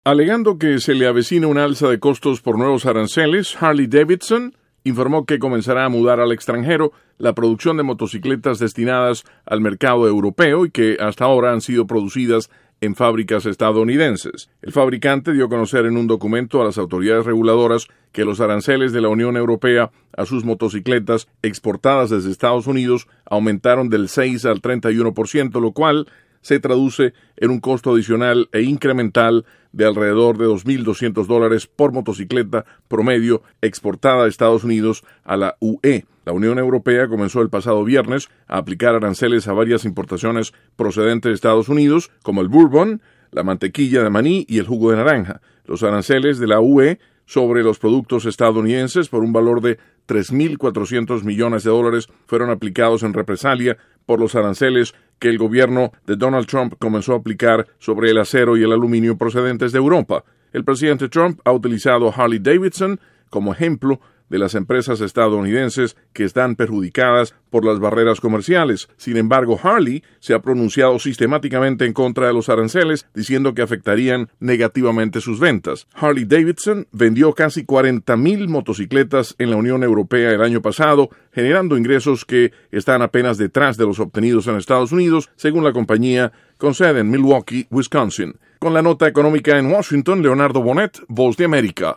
Alegando que se le avecina un alza de costos por nuevos aranceles, Harley-Davidson informó que comenzará a mudar al extranjero la producción de motocicletas destinadas al mercado europeo y que hasta ahora han sido producidas en fábricas estadounidenses. El fabricante dio a conocer en un documento a las autoridades reguladoras que los aranceles de la Unión Europea a sus motocicletas exportadas desde Estados Unidos aumentaron del 6 al 31%, lo cual se traduce en un costo adicional e incremental de alrededor de $2,200 por motocicleta promedio exportada a Estados Unidos a la UE. La Unión Europea comenzó el pasado viernes a aplicar aranceles a varias importaciones procedentes de Estados Unidos, como el bourbon, la mantequilla de maní y el jugo de naranja. Los aranceles de la UE sobre los productos estadounidenses por un valor de $3,400 millones fueron aplicados en represalia por los aranceles que el gobierno de Donald Trump comenzó a aplicar sobre el acero y el aluminio procedentes de Europa. El presidente Trump ha utilizado a Harley-Davidson como ejemplo de las empresas estadounidenses que están perjudicadas por las barreras comerciales. Sin embargo, Harley se ha pronunciado sistemáticamente en contra de los aranceles, diciendo que afectarían negativamente sus ventas. Harley-Davidson vendió casi 40,000 motocicletas en la Unión Europea el año pasado, generando ingresos que están apenas detrás de los obtenidos en Estados Unidos, según la compañía con sede en Milwaukee, Wisconsin. Con la nota económica en Washington, Leonardo Bonet, Voz de América.